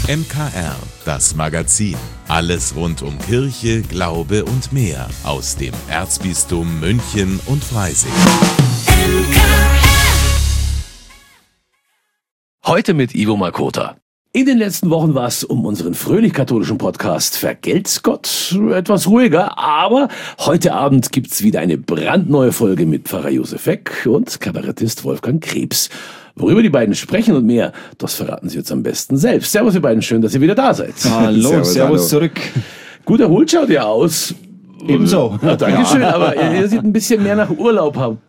MKR, das Magazin. Alles rund um Kirche, Glaube und mehr aus dem Erzbistum München und Freising. Heute mit Ivo Makota. In den letzten Wochen war es um unseren fröhlich-katholischen Podcast Vergelt's Gott etwas ruhiger, aber heute Abend gibt's wieder eine brandneue Folge mit Pfarrer Josef Weck und Kabarettist Wolfgang Krebs. Worüber die beiden sprechen und mehr, das verraten sie jetzt am besten selbst. Servus ihr beiden, schön, dass ihr wieder da seid. Hallo, servus zurück. Gut erholt schaut ihr aus. Ebenso. Ja, Dankeschön, aber ihr seht ein bisschen mehr nach Urlaub aus.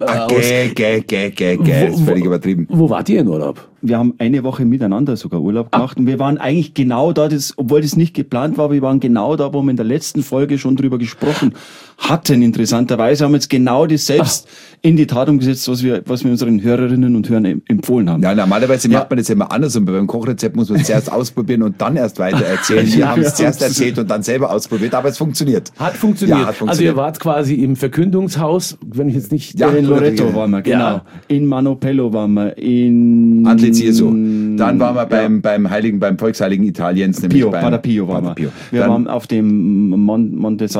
Ist völlig übertrieben. Wo wart ihr in Urlaub? Wir haben eine Woche miteinander sogar Urlaub gemacht und wir waren eigentlich genau da, obwohl das nicht geplant war, wir waren genau da, wo wir in der letzten Folge schon drüber gesprochen hatten. Interessanterweise haben wir jetzt genau das selbst in die Tat umgesetzt, was wir unseren Hörerinnen und Hörern empfohlen haben. Ja, normalerweise macht man das immer anders und beim Kochrezept muss man es zuerst ausprobieren und dann erst weiter erzählen. Wir haben es zuerst erzählt und dann selber ausprobiert, aber es funktioniert. Hat funktioniert. Ja, hat funktioniert. Also ihr wart quasi im Verkündungshaus, wenn ich jetzt nicht... Ja, in Loreto waren wir, genau. Ja. In Manopello waren wir, in... Antlitz Jesu. Dann waren wir beim Volksheiligen Italiens, nämlich Pater Pio waren wir. Pio. Wir waren auf dem Monte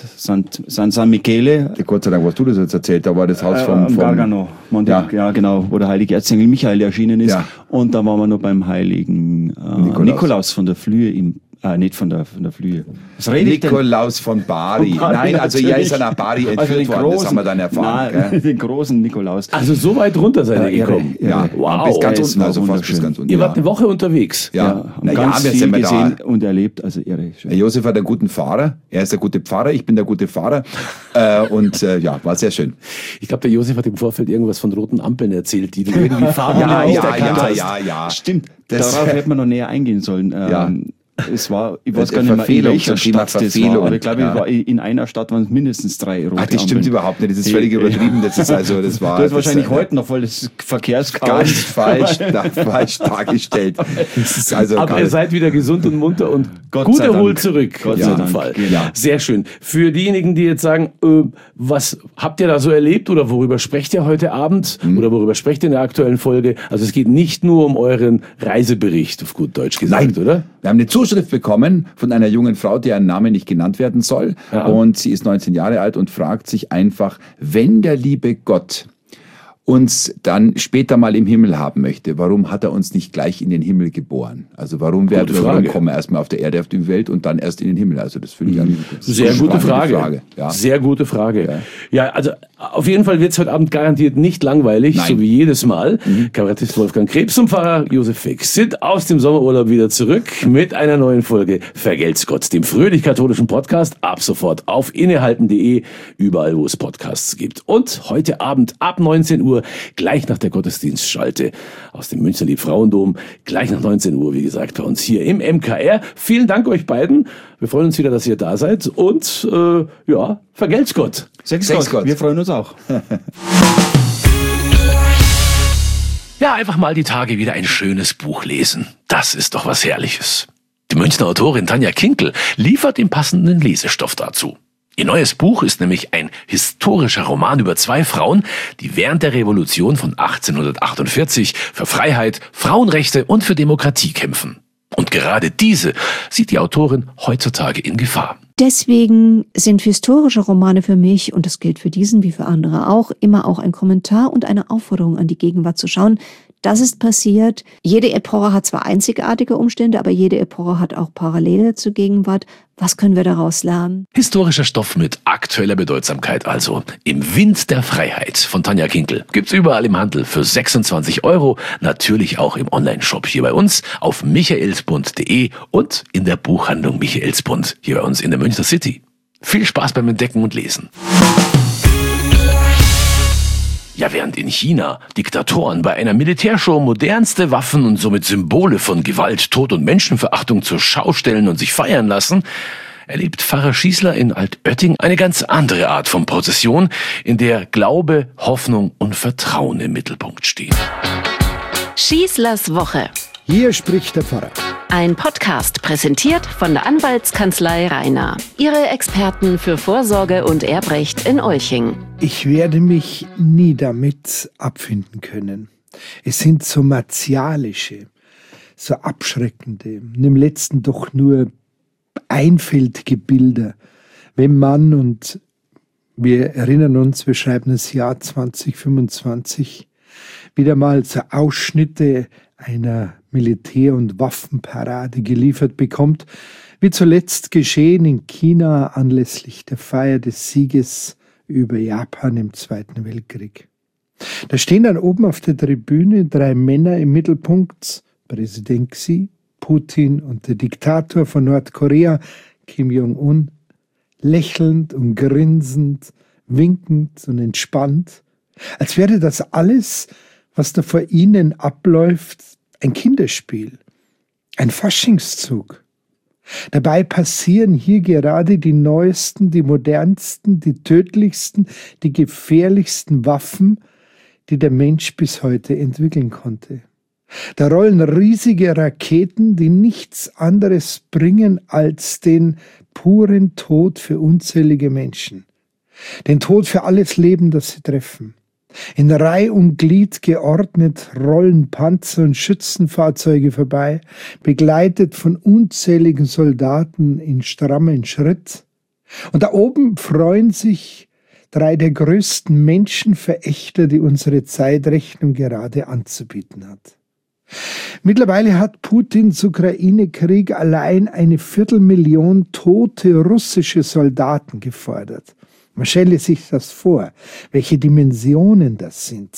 San Michele. Gott sei Dank, was du das jetzt erzählt, da war das Haus vom Gargano. Ja, genau, wo der heilige Erzengel Michael erschienen ist. Ja. Und da waren wir noch beim heiligen Nikolaus von der Flühe nicht von der Flühe. Was rede ich denn? Nikolaus von Bari. Nein, also er ist nach Bari entführt worden, das haben wir dann erfahren. Nein, den großen Nikolaus. Also so weit runter seid ihr gekommen? Ja, wow. bis ganz unten, also fast wunderschön. bis ganz unten. Ihr wart eine Woche unterwegs? Ja, haben ganz viel gesehen und erlebt, also irre. Herr Josef hat einen guten Fahrer, er ist der gute Pfarrer, ich bin der gute Fahrer und war sehr schön. Ich glaube, der Josef hat im Vorfeld irgendwas von roten Ampeln erzählt, die du irgendwie Farben erkannt hast. Ja. Stimmt, darauf hätte man noch näher eingehen sollen. Ich weiß gar nicht mehr, in welcher Stadt das war, aber ich glaube, in einer Stadt waren es mindestens 3 rote das stimmt Ampeln. Überhaupt nicht, das ist völlig übertrieben. Das war du hast wahrscheinlich heute noch voll das Verkehrschaos. Ganz falsch dargestellt. Aber ihr seid wieder gesund und munter und gut erholt zurück. Gott sei Dank. Fall. Genau. Sehr schön. Für diejenigen, die jetzt sagen, was habt ihr da so erlebt oder worüber sprecht ihr heute Abend oder worüber sprecht ihr in der aktuellen Folge? Also es geht nicht nur um euren Reisebericht, auf gut Deutsch gesagt, oder? Wir haben eine Zuschrift bekommen von einer jungen Frau, deren Name nicht genannt werden soll. Ja. Und sie ist 19 Jahre alt und fragt sich einfach, wenn der liebe Gott uns dann später mal im Himmel haben möchte, warum hat er uns nicht gleich in den Himmel geboren? Also warum kommen wir erstmal auf der Erde auf die Welt und dann erst in den Himmel? Also das finde ich eine sehr gute Frage. Ja. Sehr gute Frage. Ja, also auf jeden Fall wird es heute Abend garantiert nicht langweilig, so wie jedes Mal. Kabarettist Wolfgang Krebs und Pfarrer Josef Weck sind aus dem Sommerurlaub wieder zurück mit einer neuen Folge Vergelt's Gott, dem fröhlich-katholischen Podcast, ab sofort auf innehalten.de, überall wo es Podcasts gibt. Und heute Abend ab 19 Uhr, gleich nach der Gottesdienstschalte aus dem Münchner Liebfrauendom, gleich nach 19 Uhr, wie gesagt, bei uns hier im MKR. Vielen Dank euch beiden. Wir freuen uns wieder, dass ihr da seid und vergelt's Gott. Sechs Gott. Wir freuen uns auch. Ja, einfach mal die Tage wieder ein schönes Buch lesen. Das ist doch was Herrliches. Die Münchner Autorin Tanja Kinkel liefert den passenden Lesestoff dazu. Ihr neues Buch ist nämlich ein historischer Roman über 2 Frauen, die während der Revolution von 1848 für Freiheit, Frauenrechte und für Demokratie kämpfen. Und gerade diese sieht die Autorin heutzutage in Gefahr. Deswegen sind historische Romane für mich, und das gilt für diesen wie für andere auch, immer auch ein Kommentar und eine Aufforderung an die Gegenwart zu schauen. Das ist passiert. Jede Epoche hat zwar einzigartige Umstände, aber jede Epoche hat auch Parallele zur Gegenwart. Was können wir daraus lernen? Historischer Stoff mit aktueller Bedeutsamkeit also. Im Wind der Freiheit von Tanja Kinkel. Gibt's überall im Handel für 26 €. Natürlich auch im Onlineshop hier bei uns auf michaelsbund.de und in der Buchhandlung Michaelsbund hier bei uns in der Münchner City. Viel Spaß beim Entdecken und Lesen. Ja, während in China Diktatoren bei einer Militärshow modernste Waffen und somit Symbole von Gewalt, Tod und Menschenverachtung zur Schau stellen und sich feiern lassen, erlebt Pfarrer Schießler in Altötting eine ganz andere Art von Prozession, in der Glaube, Hoffnung und Vertrauen im Mittelpunkt stehen. Schießlers Woche. Hier spricht der Pfarrer. Ein Podcast präsentiert von der Anwaltskanzlei Rainer. Ihre Experten für Vorsorge und Erbrecht in Olching. Ich werde mich nie damit abfinden können. Es sind so martialische, so abschreckende und im letzten doch nur einfältige Bilder, wenn man, und wir erinnern uns, wir schreiben das Jahr 2025, wieder mal so Ausschnitte einer Militär- und Waffenparade geliefert bekommt, wie zuletzt geschehen in China anlässlich der Feier des Sieges über Japan im Zweiten Weltkrieg. Da stehen dann oben auf der Tribüne 3 Männer im Mittelpunkt, Präsident Xi, Putin und der Diktator von Nordkorea, Kim Jong-un, lächelnd und grinsend, winkend und entspannt, als wäre das alles, was da vor ihnen abläuft, ein Kinderspiel, ein Faschingszug. Dabei passieren hier gerade die neuesten, die modernsten, die tödlichsten, die gefährlichsten Waffen, die der Mensch bis heute entwickeln konnte. Da rollen riesige Raketen, die nichts anderes bringen als den puren Tod für unzählige Menschen. Den Tod für alles Leben, das sie treffen. In Reih und Glied geordnet rollen Panzer und Schützenfahrzeuge vorbei, begleitet von unzähligen Soldaten in strammem Schritt. Und da oben freuen sich 3 der größten Menschenverächter, die unsere Zeitrechnung gerade anzubieten hat. Mittlerweile hat Putins Ukraine-Krieg allein 250.000 tote russische Soldaten gefordert. Man stelle sich das vor, welche Dimensionen das sind.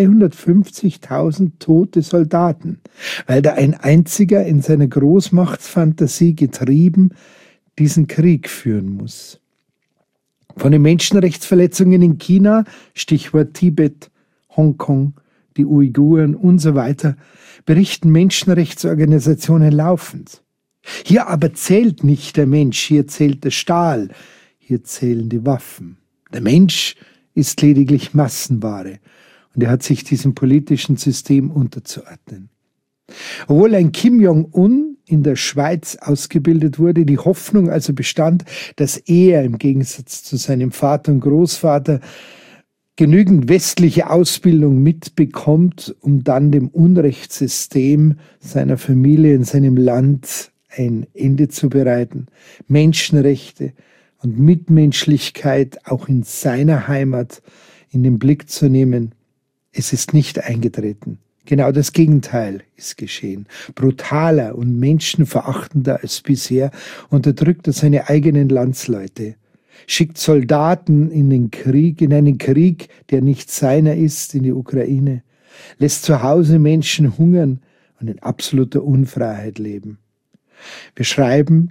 250.000 tote Soldaten, weil da ein einziger in seiner Großmachtsfantasie getrieben diesen Krieg führen muss. Von den Menschenrechtsverletzungen in China, Stichwort Tibet, Hongkong, die Uiguren und so weiter, berichten Menschenrechtsorganisationen laufend. Hier aber zählt nicht der Mensch, hier zählt der Stahl, hier zählen die Waffen. Der Mensch ist lediglich Massenware und er hat sich diesem politischen System unterzuordnen. Obwohl ein Kim Jong-un in der Schweiz ausgebildet wurde, die Hoffnung also bestand, dass er im Gegensatz zu seinem Vater und Großvater genügend westliche Ausbildung mitbekommt, um dann dem Unrechtssystem seiner Familie in seinem Land ein Ende zu bereiten, Menschenrechte und Mitmenschlichkeit auch in seiner Heimat in den Blick zu nehmen. Es ist nicht eingetreten. Genau das Gegenteil ist geschehen. Brutaler und menschenverachtender als bisher unterdrückt er seine eigenen Landsleute, schickt Soldaten in einen Krieg, der nicht seiner ist, in die Ukraine, lässt zu Hause Menschen hungern und in absoluter Unfreiheit leben. Wir schreiben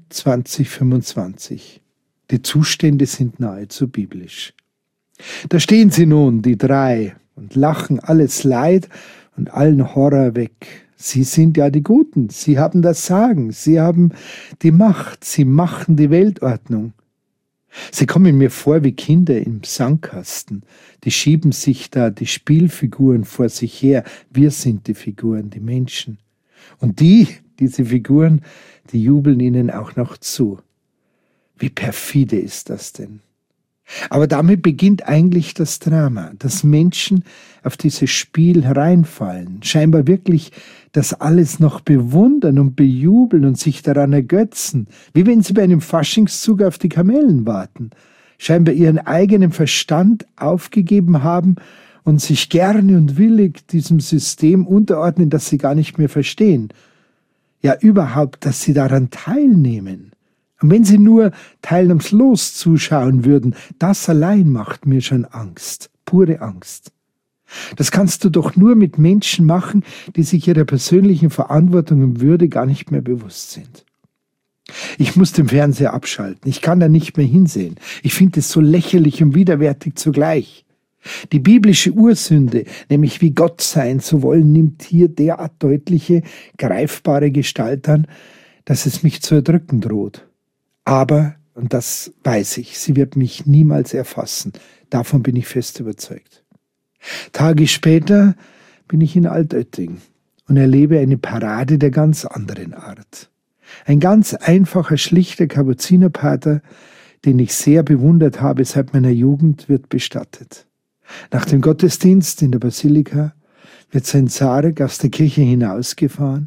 2025. Die Zustände sind nahezu biblisch. Da stehen sie nun, die 3, und lachen alles Leid und allen Horror weg. Sie sind ja die Guten, sie haben das Sagen, sie haben die Macht, sie machen die Weltordnung. Sie kommen mir vor wie Kinder im Sandkasten, die schieben sich da die Spielfiguren vor sich her. Wir sind die Figuren, die Menschen. Und diese Figuren, die jubeln ihnen auch noch zu. Wie perfide ist das denn? Aber damit beginnt eigentlich das Drama, dass Menschen auf dieses Spiel hereinfallen, scheinbar wirklich das alles noch bewundern und bejubeln und sich daran ergötzen, wie wenn sie bei einem Faschingszug auf die Kamellen warten, scheinbar ihren eigenen Verstand aufgegeben haben und sich gerne und willig diesem System unterordnen, das sie gar nicht mehr verstehen. Ja, überhaupt, dass sie daran teilnehmen. Und wenn sie nur teilnahmslos zuschauen würden, das allein macht mir schon Angst, pure Angst. Das kannst du doch nur mit Menschen machen, die sich ihrer persönlichen Verantwortung und Würde gar nicht mehr bewusst sind. Ich muss den Fernseher abschalten, ich kann da nicht mehr hinsehen. Ich finde es so lächerlich und widerwärtig zugleich. Die biblische Ursünde, nämlich wie Gott sein zu wollen, nimmt hier derart deutliche, greifbare Gestalt an, dass es mich zu erdrücken droht. Aber, und das weiß ich, sie wird mich niemals erfassen. Davon bin ich fest überzeugt. Tage später bin ich in Altötting und erlebe eine Parade der ganz anderen Art. Ein ganz einfacher, schlichter Kapuzinerpater, den ich sehr bewundert habe seit meiner Jugend, wird bestattet. Nach dem Gottesdienst in der Basilika wird sein Sarg aus der Kirche hinausgefahren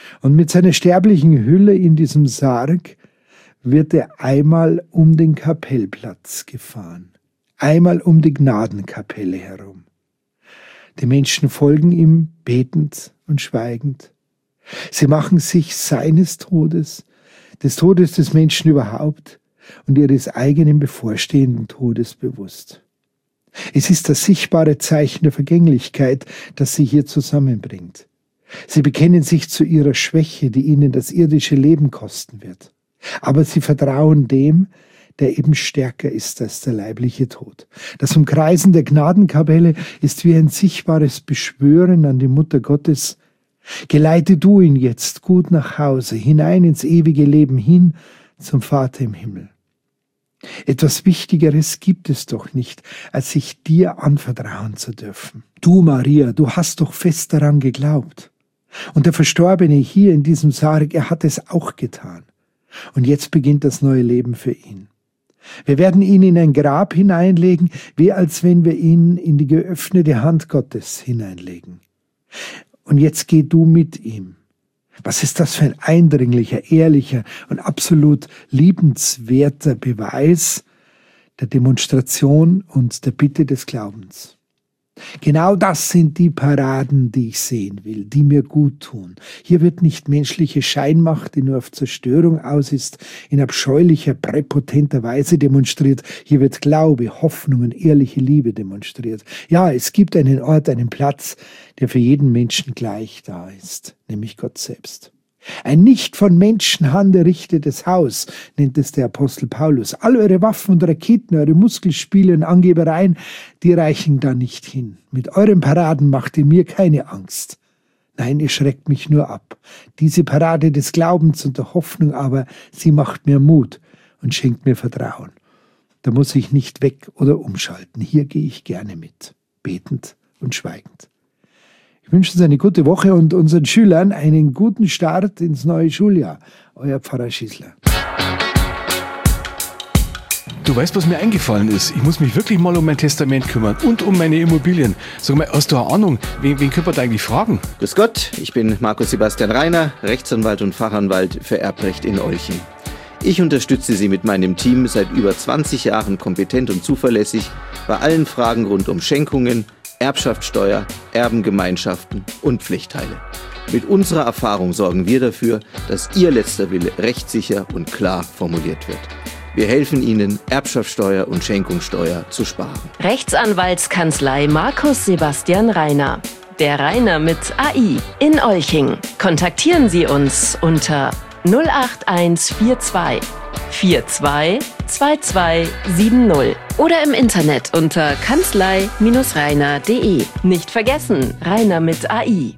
Und mit seiner sterblichen Hülle in diesem Sarg wird er einmal um den Kapellplatz gefahren, einmal um die Gnadenkapelle herum. Die Menschen folgen ihm betend und schweigend. Sie machen sich seines Todes, des Todes des Menschen überhaupt und ihres eigenen bevorstehenden Todes bewusst. Es ist das sichtbare Zeichen der Vergänglichkeit, das sie hier zusammenbringt. Sie bekennen sich zu ihrer Schwäche, die ihnen das irdische Leben kosten wird. Aber sie vertrauen dem, der eben stärker ist als der leibliche Tod. Das Umkreisen der Gnadenkapelle ist wie ein sichtbares Beschwören an die Mutter Gottes. Geleite du ihn jetzt gut nach Hause, hinein ins ewige Leben, hin zum Vater im Himmel. Etwas Wichtigeres gibt es doch nicht, als sich dir anvertrauen zu dürfen. Du, Maria, du hast doch fest daran geglaubt. Und der Verstorbene hier in diesem Sarg, er hat es auch getan. Und jetzt beginnt das neue Leben für ihn. Wir werden ihn in ein Grab hineinlegen, wie als wenn wir ihn in die geöffnete Hand Gottes hineinlegen. Und jetzt geh du mit ihm. Was ist das für ein eindringlicher, ehrlicher und absolut liebenswerter Beweis der Demonstration und der Bitte des Glaubens. Genau das sind die Paraden, die ich sehen will, die mir gut tun. Hier wird nicht menschliche Scheinmacht, die nur auf Zerstörung aus ist, in abscheulicher, präpotenter Weise demonstriert. Hier wird Glaube, Hoffnung und ehrliche Liebe demonstriert. Ja, es gibt einen Ort, einen Platz, der für jeden Menschen gleich da ist, nämlich Gott selbst. Ein nicht von Menschenhand errichtetes Haus, nennt es der Apostel Paulus. All eure Waffen und Raketen, eure Muskelspiele und Angebereien, die reichen da nicht hin. Mit euren Paraden macht ihr mir keine Angst. Nein, ihr schreckt mich nur ab. Diese Parade des Glaubens und der Hoffnung aber, sie macht mir Mut und schenkt mir Vertrauen. Da muss ich nicht weg oder umschalten. Hier gehe ich gerne mit, betend und schweigend. Ich wünsche uns eine gute Woche und unseren Schülern einen guten Start ins neue Schuljahr. Euer Pfarrer Schießler. Du weißt, was mir eingefallen ist? Ich muss mich wirklich mal um mein Testament kümmern und um meine Immobilien. Sag mal, hast du eine Ahnung, wen können wir da eigentlich fragen? Grüß Gott, ich bin Markus Sebastian Rainer, Rechtsanwalt und Fachanwalt für Erbrecht in Olching. Ich unterstütze Sie mit meinem Team seit über 20 Jahren kompetent und zuverlässig bei allen Fragen rund um Schenkungen, Erbschaftssteuer, Erbengemeinschaften und Pflichtteile. Mit unserer Erfahrung sorgen wir dafür, dass Ihr letzter Wille rechtssicher und klar formuliert wird. Wir helfen Ihnen, Erbschaftssteuer und Schenkungssteuer zu sparen. Rechtsanwaltskanzlei Markus Sebastian Rainer. Der Rainer mit AI in Olching. Kontaktieren Sie uns unter 08142 42 2270 oder im Internet unter kanzlei-rainer.de. Nicht vergessen, Rainer mit AI.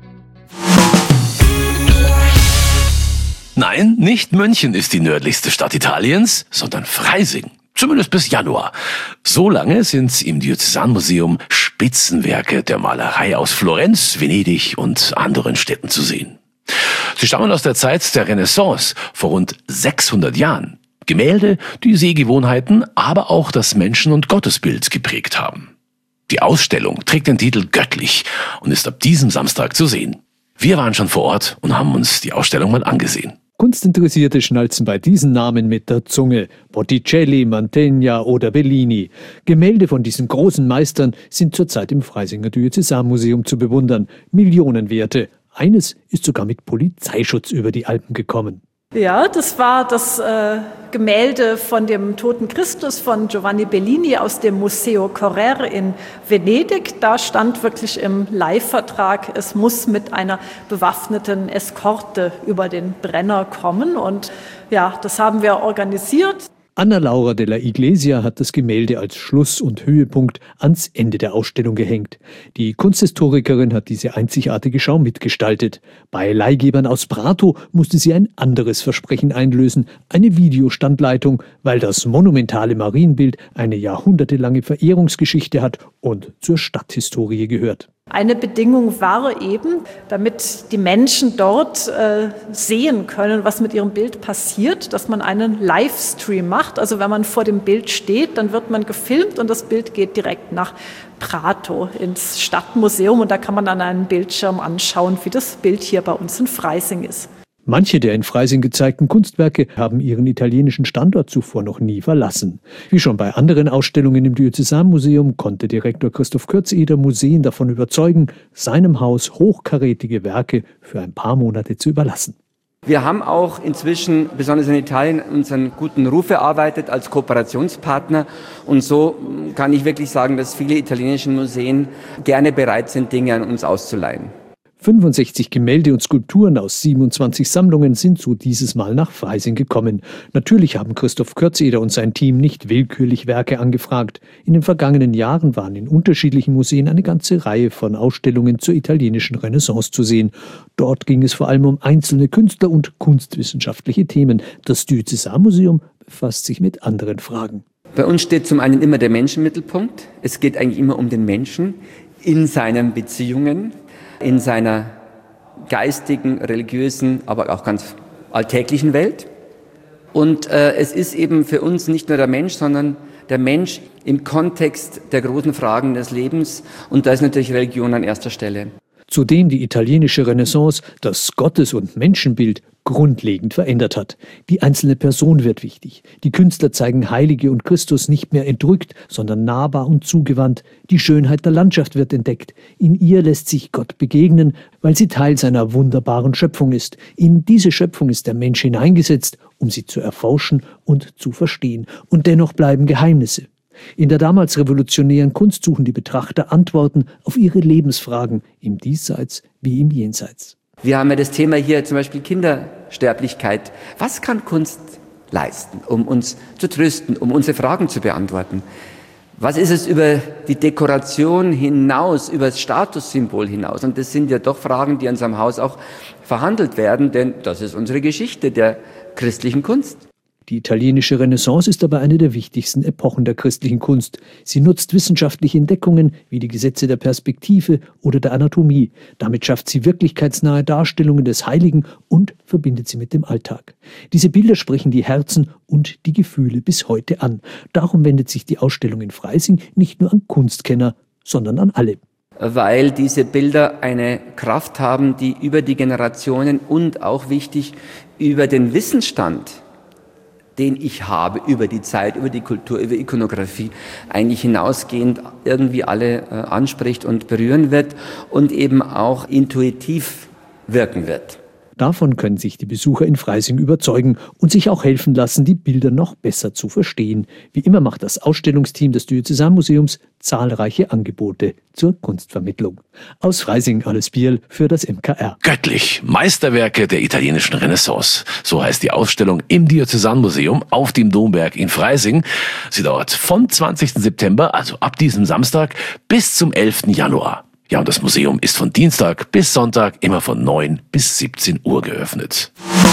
Nein, nicht München ist die nördlichste Stadt Italiens, sondern Freising. Zumindest bis Januar. So lange sind im Diözesanmuseum Spitzenwerke der Malerei aus Florenz, Venedig und anderen Städten zu sehen. Sie stammen aus der Zeit der Renaissance, vor rund 600 Jahren. Gemälde, die Sehgewohnheiten, aber auch das Menschen- und Gottesbild geprägt haben. Die Ausstellung trägt den Titel Göttlich und ist ab diesem Samstag zu sehen. Wir waren schon vor Ort und haben uns die Ausstellung mal angesehen. Kunstinteressierte schnalzen bei diesen Namen mit der Zunge. Botticelli, Mantegna oder Bellini. Gemälde von diesen großen Meistern sind zurzeit im Freisinger Diözesanmuseum zu bewundern. Millionenwerte. Eines ist sogar mit Polizeischutz über die Alpen gekommen. Ja, das war das Gemälde von dem Toten Christus von Giovanni Bellini aus dem Museo Correr in Venedig. Da stand wirklich im Leihvertrag, es muss mit einer bewaffneten Eskorte über den Brenner kommen. Und ja, das haben wir organisiert. Anna Laura della Iglesia hat das Gemälde als Schluss- und Höhepunkt ans Ende der Ausstellung gehängt. Die Kunsthistorikerin hat diese einzigartige Schau mitgestaltet. Bei Leihgebern aus Prato musste sie ein anderes Versprechen einlösen, eine Videostandleitung, weil das monumentale Marienbild eine jahrhundertelange Verehrungsgeschichte hat und zur Stadthistorie gehört. Eine Bedingung war eben, damit die Menschen dort sehen können, was mit ihrem Bild passiert, dass man einen Livestream macht. Also wenn man vor dem Bild steht, dann wird man gefilmt und das Bild geht direkt nach Prato ins Stadtmuseum und da kann man an einem Bildschirm anschauen, wie das Bild hier bei uns in Freising ist. Manche der in Freising gezeigten Kunstwerke haben ihren italienischen Standort zuvor noch nie verlassen. Wie schon bei anderen Ausstellungen im Diözesanmuseum konnte Direktor Christoph Kürzeder Museen davon überzeugen, seinem Haus hochkarätige Werke für ein paar Monate zu überlassen. Wir haben auch inzwischen, besonders in Italien, unseren guten Ruf erarbeitet als Kooperationspartner. Und so kann ich wirklich sagen, dass viele italienische Museen gerne bereit sind, Dinge an uns auszuleihen. 65 Gemälde und Skulpturen aus 27 Sammlungen sind so dieses Mal nach Freising gekommen. Natürlich haben Christoph Kürzeder und sein Team nicht willkürlich Werke angefragt. In den vergangenen Jahren waren in unterschiedlichen Museen eine ganze Reihe von Ausstellungen zur italienischen Renaissance zu sehen. Dort ging es vor allem um einzelne Künstler und kunstwissenschaftliche Themen. Das Diözesanmuseum befasst sich mit anderen Fragen. Bei uns steht zum einen immer der Mensch im Mittelpunkt. Es geht eigentlich immer um den Menschen in seinen Beziehungen, in seiner geistigen, religiösen, aber auch ganz alltäglichen Welt. Und es ist eben für uns nicht nur der Mensch, sondern der Mensch im Kontext der großen Fragen des Lebens. Und da ist natürlich Religion an erster Stelle. Zudem die italienische Renaissance das Gottes- und Menschenbild grundlegend verändert hat. Die einzelne Person wird wichtig. Die Künstler zeigen Heilige und Christus nicht mehr entrückt, sondern nahbar und zugewandt. Die Schönheit der Landschaft wird entdeckt. In ihr lässt sich Gott begegnen, weil sie Teil seiner wunderbaren Schöpfung ist. In diese Schöpfung ist der Mensch hineingesetzt, um sie zu erforschen und zu verstehen. Und dennoch bleiben Geheimnisse. In der damals revolutionären Kunst suchen die Betrachter Antworten auf ihre Lebensfragen, im Diesseits wie im Jenseits. Wir haben ja das Thema hier zum Beispiel Kindersterblichkeit. Was kann Kunst leisten, um uns zu trösten, um unsere Fragen zu beantworten? Was ist es über die Dekoration hinaus, über das Statussymbol hinaus? Und das sind ja doch Fragen, die in unserem Haus auch verhandelt werden, denn das ist unsere Geschichte der christlichen Kunst. Die italienische Renaissance ist aber eine der wichtigsten Epochen der christlichen Kunst. Sie nutzt wissenschaftliche Entdeckungen wie die Gesetze der Perspektive oder der Anatomie. Damit schafft sie wirklichkeitsnahe Darstellungen des Heiligen und verbindet sie mit dem Alltag. Diese Bilder sprechen die Herzen und die Gefühle bis heute an. Darum wendet sich die Ausstellung in Freising nicht nur an Kunstkenner, sondern an alle. Weil diese Bilder eine Kraft haben, die über die Generationen und auch wichtig über den Wissensstand, den ich habe über die Zeit, über die Kultur, über Ikonografie, eigentlich hinausgehend irgendwie alle anspricht und berühren wird und eben auch intuitiv wirken wird. Davon können sich die Besucher in Freising überzeugen und sich auch helfen lassen, die Bilder noch besser zu verstehen. Wie immer macht das Ausstellungsteam des Diözesanmuseums zahlreiche Angebote zur Kunstvermittlung. Aus Freising Alles Bierl für das MKR. Göttlich. Meisterwerke der italienischen Renaissance. So heißt die Ausstellung im Diözesanmuseum auf dem Domberg in Freising. Sie dauert vom 20. September, also ab diesem Samstag, bis zum 11. Januar. Ja, und das Museum ist von Dienstag bis Sonntag immer von 9 bis 17 Uhr geöffnet.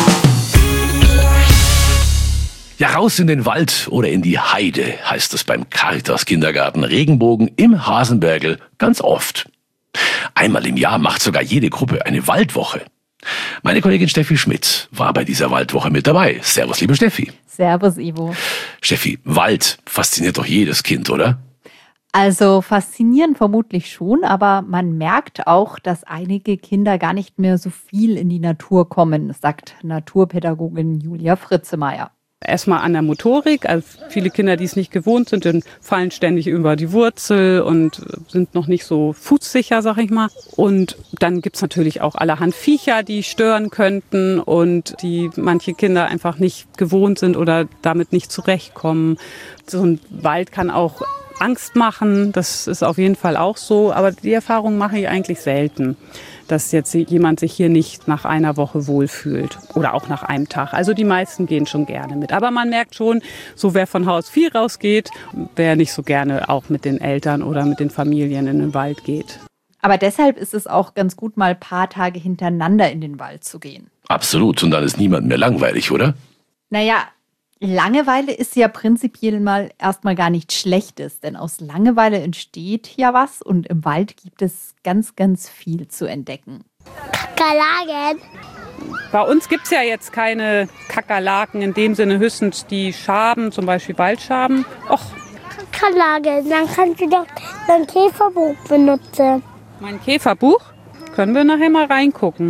Ja, raus in den Wald oder in die Heide, heißt es beim Caritas Kindergarten Regenbogen im Hasenbergl ganz oft. Einmal im Jahr macht sogar jede Gruppe eine Waldwoche. Meine Kollegin Steffi Schmidt war bei dieser Waldwoche mit dabei. Servus, liebe Steffi. Servus, Ivo. Steffi, Wald fasziniert doch jedes Kind, oder? Also faszinieren vermutlich schon, aber man merkt auch, dass einige Kinder gar nicht mehr so viel in die Natur kommen, sagt Naturpädagogin Julia Fritzemeier. Erstmal an der Motorik, also viele Kinder, die es nicht gewohnt sind, dann fallen ständig über die Wurzel und sind noch nicht so fußsicher, sag ich mal. Und dann gibt's natürlich auch allerhand Viecher, die stören könnten und die manche Kinder einfach nicht gewohnt sind oder damit nicht zurechtkommen. So ein Wald kann auch Angst machen, das ist auf jeden Fall auch so, aber die Erfahrung mache ich eigentlich selten, dass jetzt jemand sich hier nicht nach einer Woche wohlfühlt oder auch nach einem Tag. Also die meisten gehen schon gerne mit, aber man merkt schon, so wer von Haus viel rausgeht, wer nicht so gerne auch mit den Eltern oder mit den Familien in den Wald geht. Aber deshalb ist es auch ganz gut, mal ein paar Tage hintereinander in den Wald zu gehen. Absolut, und dann ist niemand mehr langweilig, oder? Naja, Langeweile ist ja prinzipiell mal erstmal gar nichts Schlechtes, denn aus Langeweile entsteht ja was und im Wald gibt es ganz, ganz viel zu entdecken. Kakerlaken. Bei uns gibt es ja jetzt keine Kakerlaken, in dem Sinne höchstens die Schaben, zum Beispiel Waldschaben. Och. Kakerlaken, dann kannst du doch dein Käferbuch benutzen. Mein Käferbuch? Können wir nachher mal reingucken. Mal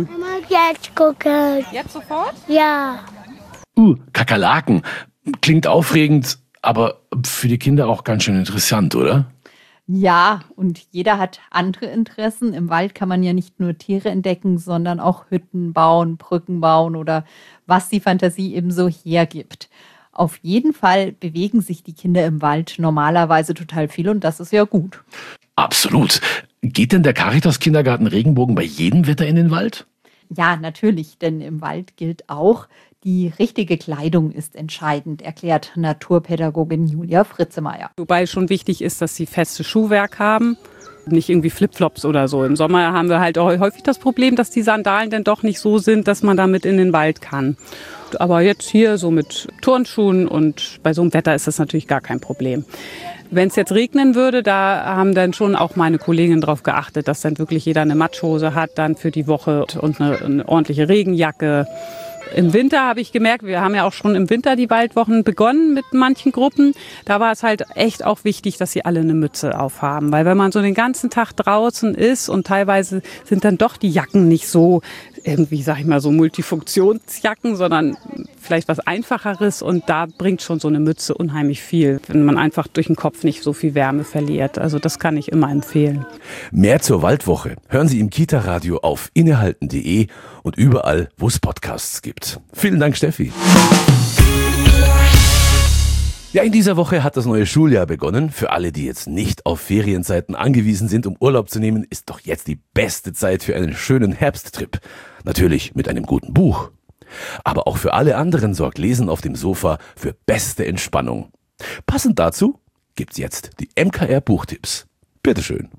jetzt gucken. Jetzt sofort? Ja. Kakerlaken. Klingt aufregend, aber für die Kinder auch ganz schön interessant, oder? Ja, und jeder hat andere Interessen. Im Wald kann man ja nicht nur Tiere entdecken, sondern auch Hütten bauen, Brücken bauen oder was die Fantasie eben so hergibt. Auf jeden Fall bewegen sich die Kinder im Wald normalerweise total viel und das ist ja gut. Absolut. Geht denn der Caritas-Kindergarten Regenbogen bei jedem Wetter in den Wald? Ja, natürlich, denn im Wald gilt auch, die richtige Kleidung ist entscheidend, erklärt Naturpädagogin Julia Fritzemeier. Wobei schon wichtig ist, dass sie festes Schuhwerk haben, nicht irgendwie Flipflops oder so. Im Sommer haben wir halt auch häufig das Problem, dass die Sandalen dann doch nicht so sind, dass man damit in den Wald kann. Aber jetzt hier so mit Turnschuhen und bei so einem Wetter ist das natürlich gar kein Problem. Wenn es jetzt regnen würde, da haben dann schon auch meine Kolleginnen darauf geachtet, dass dann wirklich jeder eine Matschhose hat dann für die Woche und eine ordentliche Regenjacke. Im Winter habe ich gemerkt, wir haben ja auch schon im Winter die Waldwochen begonnen mit manchen Gruppen. Da war es halt echt auch wichtig, dass sie alle eine Mütze aufhaben. Weil wenn man so den ganzen Tag draußen ist und teilweise sind dann doch die Jacken nicht so irgendwie, sag ich mal, so Multifunktionsjacken, sondern vielleicht was Einfacheres. Und da bringt schon so eine Mütze unheimlich viel, wenn man einfach durch den Kopf nicht so viel Wärme verliert. Also das kann ich immer empfehlen. Mehr zur Waldwoche hören Sie im Kita-Radio auf innehalten.de und überall, wo es Podcasts gibt. Vielen Dank, Steffi. Ja, in dieser Woche hat das neue Schuljahr begonnen. Für alle, die jetzt nicht auf Ferienzeiten angewiesen sind, um Urlaub zu nehmen, ist doch jetzt die beste Zeit für einen schönen Herbsttrip. Natürlich mit einem guten Buch. Aber auch für alle anderen sorgt Lesen auf dem Sofa für beste Entspannung. Passend dazu gibt's jetzt die MKR Buchtipps. Bitteschön.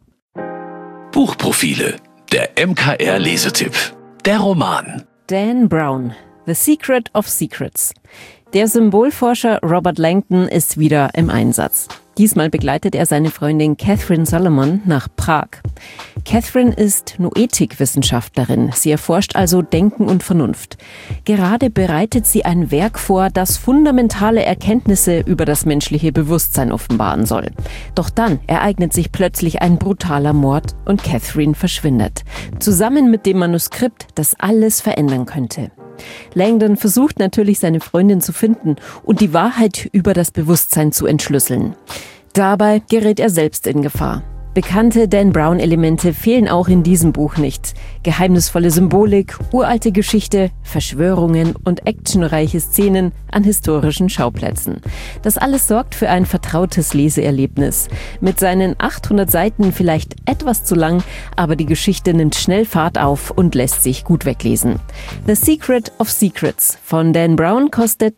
Buchprofile. Der MKR Lesetipp. Der Roman. Dan Brown, The Secret of Secrets. Der Symbolforscher Robert Langdon ist wieder im Einsatz. Diesmal begleitet er seine Freundin Catherine Solomon nach Prag. Catherine ist Noetikwissenschaftlerin. Sie erforscht also Denken und Vernunft. Gerade bereitet sie ein Werk vor, das fundamentale Erkenntnisse über das menschliche Bewusstsein offenbaren soll. Doch dann ereignet sich plötzlich ein brutaler Mord und Catherine verschwindet. Zusammen mit dem Manuskript, das alles verändern könnte. Langdon versucht natürlich, seine Freundin zu finden und die Wahrheit über das Bewusstsein zu entschlüsseln. Dabei gerät er selbst in Gefahr. Bekannte Dan Brown-Elemente fehlen auch in diesem Buch nicht. Geheimnisvolle Symbolik, uralte Geschichte, Verschwörungen und actionreiche Szenen an historischen Schauplätzen. Das alles sorgt für ein vertrautes Leseerlebnis. Mit seinen 800 Seiten vielleicht etwas zu lang, aber die Geschichte nimmt schnell Fahrt auf und lässt sich gut weglesen. The Secret of Secrets von Dan Brown kostet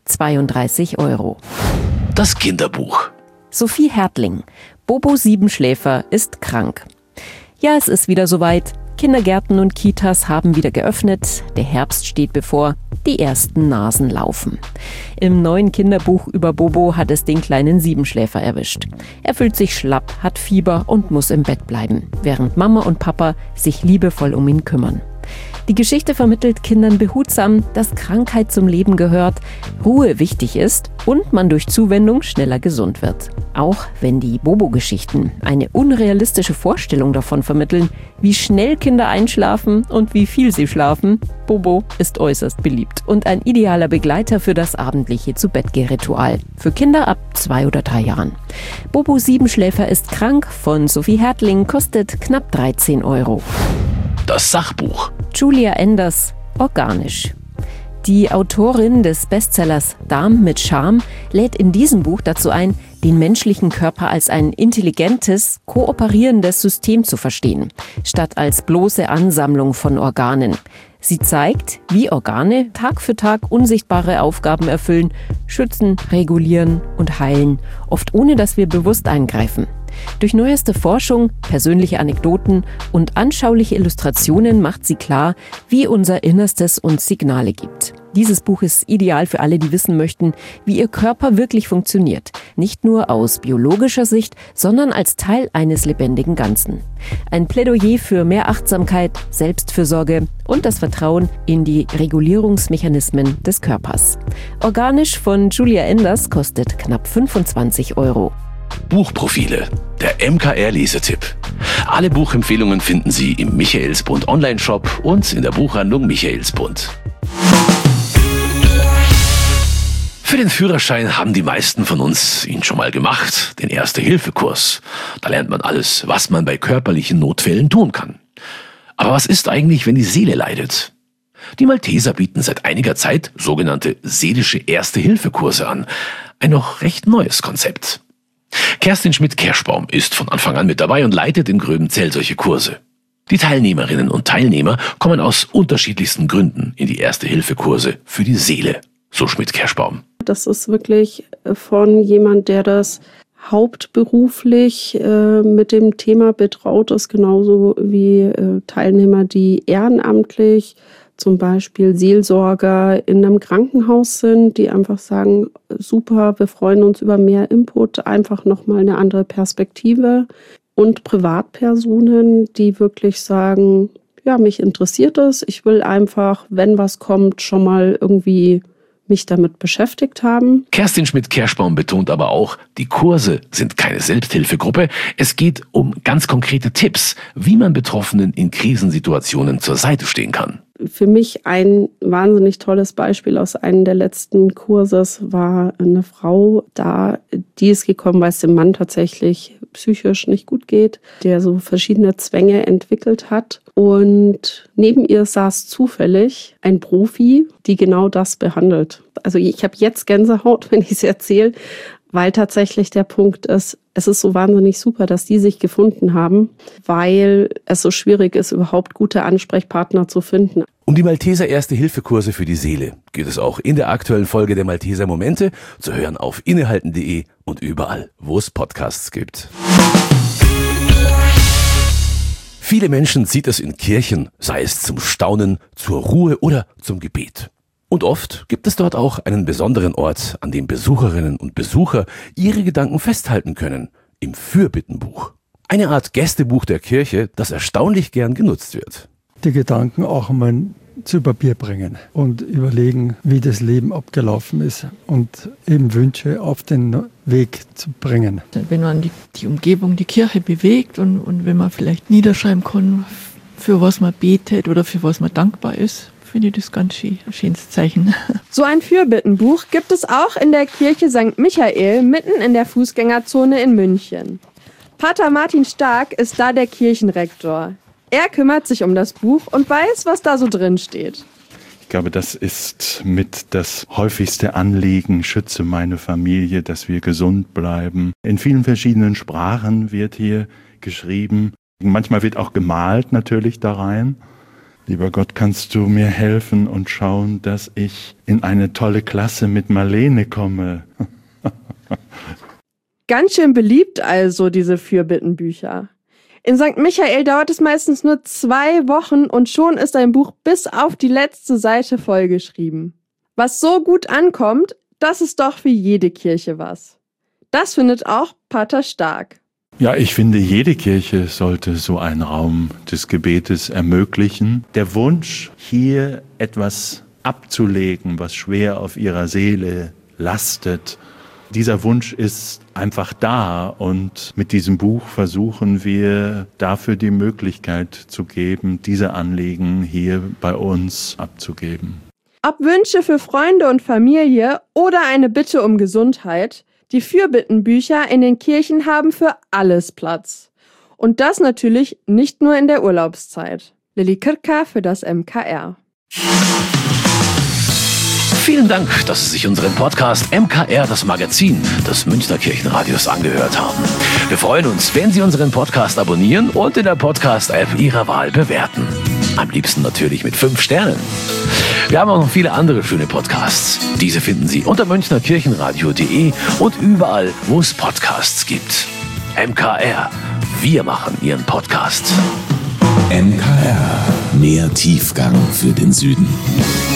32 €. Das Kinderbuch. Sophie Hertling. Bobo Siebenschläfer ist krank. Ja, es ist wieder soweit. Kindergärten und Kitas haben wieder geöffnet. Der Herbst steht bevor. Die ersten Nasen laufen. Im neuen Kinderbuch über Bobo hat es den kleinen Siebenschläfer erwischt. Er fühlt sich schlapp, hat Fieber und muss im Bett bleiben, während Mama und Papa sich liebevoll um ihn kümmern. Die Geschichte vermittelt Kindern behutsam, dass Krankheit zum Leben gehört, Ruhe wichtig ist und man durch Zuwendung schneller gesund wird. Auch wenn die Bobo-Geschichten eine unrealistische Vorstellung davon vermitteln, wie schnell Kinder einschlafen und wie viel sie schlafen, Bobo ist äußerst beliebt und ein idealer Begleiter für das abendliche Zu-Bett-Geh-Ritual. Für Kinder ab 2 oder 3 Jahren. Bobo Siebenschläfer ist krank von Sophie Hertling kostet knapp 13 €. Das Sachbuch. Julia Enders, Organisch. Die Autorin des Bestsellers Darm mit Charme lädt in diesem Buch dazu ein, den menschlichen Körper als ein intelligentes, kooperierendes System zu verstehen, statt als bloße Ansammlung von Organen. Sie zeigt, wie Organe Tag für Tag unsichtbare Aufgaben erfüllen, schützen, regulieren und heilen, oft ohne dass wir bewusst eingreifen. Durch neueste Forschung, persönliche Anekdoten und anschauliche Illustrationen macht sie klar, wie unser Innerstes uns Signale gibt. Dieses Buch ist ideal für alle, die wissen möchten, wie ihr Körper wirklich funktioniert. Nicht nur aus biologischer Sicht, sondern als Teil eines lebendigen Ganzen. Ein Plädoyer für mehr Achtsamkeit, Selbstfürsorge und das Vertrauen in die Regulierungsmechanismen des Körpers. Organisch von Julia Enders kostet knapp 25 €. Buchprofile, der MKR-Lesetipp. Alle Buchempfehlungen finden Sie im Michaelsbund Online-Shop und in der Buchhandlung Michaelsbund. Für den Führerschein haben die meisten von uns ihn schon mal gemacht, den Erste-Hilfe-Kurs. Da lernt man alles, was man bei körperlichen Notfällen tun kann. Aber was ist eigentlich, wenn die Seele leidet? Die Malteser bieten seit einiger Zeit sogenannte seelische Erste-Hilfe-Kurse an. Ein noch recht neues Konzept. Kerstin Schmidt-Kerschbaum ist von Anfang an mit dabei und leitet in Gröbenzell solche Kurse. Die Teilnehmerinnen und Teilnehmer kommen aus unterschiedlichsten Gründen in die Erste-Hilfe-Kurse für die Seele, so Schmidt-Kerschbaum. Das ist wirklich von jemand, der das hauptberuflich mit dem Thema betraut ist, genauso wie Teilnehmer, die ehrenamtlich, zum Beispiel Seelsorger in einem Krankenhaus sind, die einfach sagen, super, wir freuen uns über mehr Input, einfach nochmal eine andere Perspektive. Und Privatpersonen, die wirklich sagen, ja, mich interessiert es, ich will einfach, wenn was kommt, schon mal irgendwie mich damit beschäftigt haben. Kerstin Schmidt-Kerschbaum betont aber auch, die Kurse sind keine Selbsthilfegruppe. Es geht um ganz konkrete Tipps, wie man Betroffenen in Krisensituationen zur Seite stehen kann. Für mich ein wahnsinnig tolles Beispiel aus einem der letzten Kurses war eine Frau da, die ist gekommen, weil es dem Mann tatsächlich psychisch nicht gut geht, der so verschiedene Zwänge entwickelt hat. Und neben ihr saß zufällig ein Profi, die genau das behandelt. Also ich habe jetzt Gänsehaut, wenn ich es erzähle, weil tatsächlich der Punkt ist, es ist so wahnsinnig super, dass die sich gefunden haben, weil es so schwierig ist, überhaupt gute Ansprechpartner zu finden. Um die Malteser Erste-Hilfe-Kurse für die Seele geht es auch in der aktuellen Folge der Malteser Momente, zu hören auf innehalten.de und überall, wo es Podcasts gibt. Viele Menschen zieht es in Kirchen, sei es zum Staunen, zur Ruhe oder zum Gebet. Und oft gibt es dort auch einen besonderen Ort, an dem Besucherinnen und Besucher ihre Gedanken festhalten können, im Fürbittenbuch. Eine Art Gästebuch der Kirche, das erstaunlich gern genutzt wird. Die Gedanken auch einmal zu Papier bringen und überlegen, wie das Leben abgelaufen ist und eben Wünsche auf den Weg zu bringen. Wenn man die Umgebung, die Kirche bewegt und wenn man vielleicht niederschreiben kann, für was man betet oder für was man dankbar ist, finde ich das ganz schön, ein schönes Zeichen. So ein Fürbittenbuch gibt es auch in der Kirche St. Michael, mitten in der Fußgängerzone in München. Pater Martin Stark ist da der Kirchenrektor. Er kümmert sich um das Buch und weiß, was da so drin steht. Ich glaube, das ist mit das häufigste Anliegen, schütze meine Familie, dass wir gesund bleiben. In vielen verschiedenen Sprachen wird hier geschrieben. Manchmal wird auch gemalt natürlich da rein. Lieber Gott, kannst du mir helfen und schauen, dass ich in eine tolle Klasse mit Marlene komme. Ganz schön beliebt also, diese Fürbittenbücher. In St. Michael dauert es meistens nur 2 Wochen und schon ist ein Buch bis auf die letzte Seite vollgeschrieben. Was so gut ankommt, das ist doch für jede Kirche was. Das findet auch Pater Stark. Ja, ich finde, jede Kirche sollte so einen Raum des Gebetes ermöglichen. Der Wunsch, hier etwas abzulegen, was schwer auf ihrer Seele lastet, dieser Wunsch ist einfach da und mit diesem Buch versuchen wir dafür die Möglichkeit zu geben, diese Anliegen hier bei uns abzugeben. Ob Wünsche für Freunde und Familie oder eine Bitte um Gesundheit, die Fürbittenbücher in den Kirchen haben für alles Platz. Und das natürlich nicht nur in der Urlaubszeit. Lilly Kirka für das MKR. Vielen Dank, dass Sie sich unseren Podcast MKR, das Magazin des Münchner Kirchenradios, angehört haben. Wir freuen uns, wenn Sie unseren Podcast abonnieren und in der Podcast-App Ihrer Wahl bewerten. Am liebsten natürlich mit 5 Sternen. Wir haben auch noch viele andere schöne Podcasts. Diese finden Sie unter münchnerkirchenradio.de und überall, wo es Podcasts gibt. MKR, wir machen Ihren Podcast. MKR, mehr Tiefgang für den Süden.